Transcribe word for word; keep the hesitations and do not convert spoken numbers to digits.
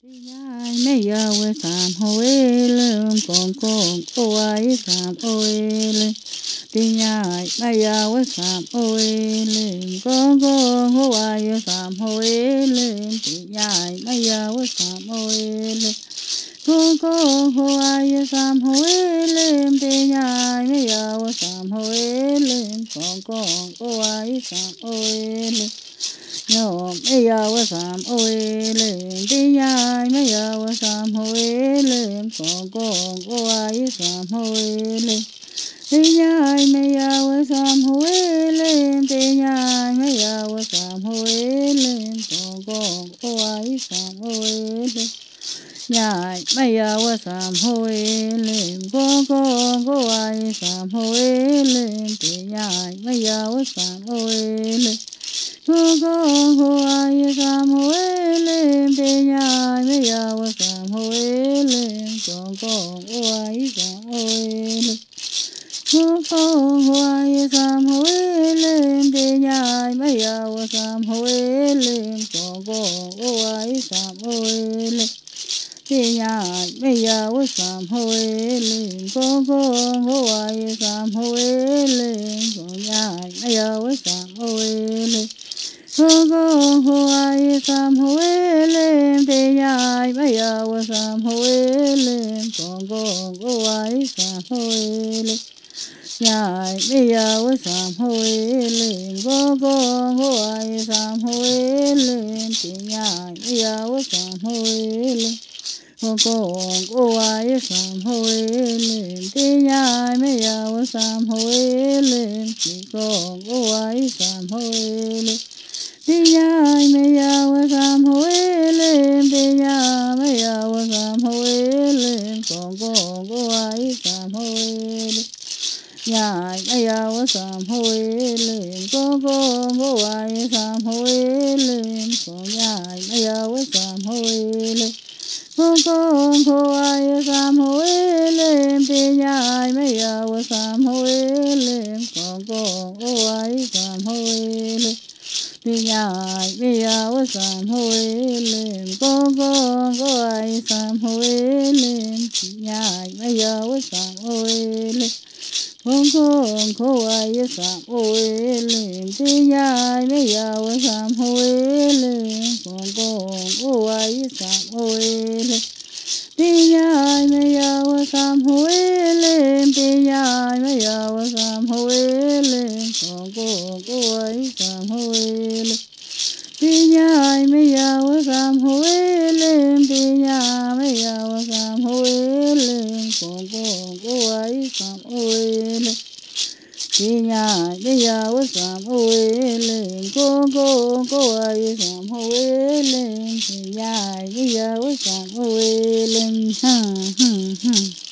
Nhai me ya we sam hoele con con o ai sam oele. Nhai me ya we sam oele con con o ai sam hoele. Nhai me ya we sam oele con con o ai sam hoele. Nhai me ya we sam hoele con con o ai sam oele. Yo me ya wa sam oele, di ya me ya wa sam oele, con con o ai sam oele, di ya me ya wa sam oele, di ya me ya wa sam oele, con con o ai sam oele, ya me ya wa sam oele, con con o ai sam oele, di ya me ya wa sam oele. Con con ho ai sam hoele, peña me ya wa sam hoele, con con ho ai sam hoele, con con ho ai sam hoele, peña me ya wa sam hoele, con con ho ai sam hoele, peña me ya wa sam hoele, con con ho ai sam hoele, peña me ya wa sam hoele. Con con ho ai sam hoele, peña me ya wa sam hoele, con con ho ai sam hoele, nhai me ya wa sam hoele, con con ho ai sam hoele, peña me ya wa sam hoele, con con ho ai sam hoele, peña me ya wa sam hoele, con ho ai sam hoele. Di ya me ya wa sam hoele, di ya me ya wa sam hoele, con con o ai sam hoele, nhai me ya wa sam hoele, con con o ai sam hoele, con nhai me ya wa sam hoele, con con o ai sam hoele, di ya me ya wa sam hoele, con con o ai sam hoele. Di nhai me ya wa sam hoele, con con o ai sam hoele, di nhai me ya wa sam hoele, con con o ai sam hoele, di nhai me ya wa sam hoele, con con o ai sam hoele, di nhai me ya wa sam hoele, di nhai me ya wa sam hoele, con con o ai sam hoele. Di nhai me ya wa sam hoele, di nhai me ya wa sam hoele, con con o ai sam hoele. Di nhai me ya wa sam hoele, con con o ai sam hoele, di nhai me ya wa sam hoele.